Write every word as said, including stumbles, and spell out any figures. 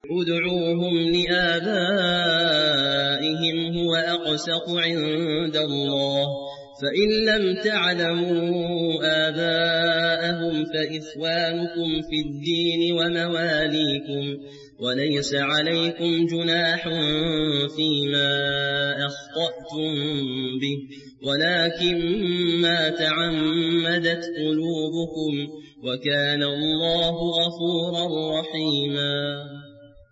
ادعوهم لآبائهم هو أقسط عند الله فإن لم تعلموا آباءهم فإخوانكم في الدين ومواليكم وليس عليكم جناح فيما أخطأتم به ولكن ما تعمدت قلوبكم وكان الله غفورا رحيما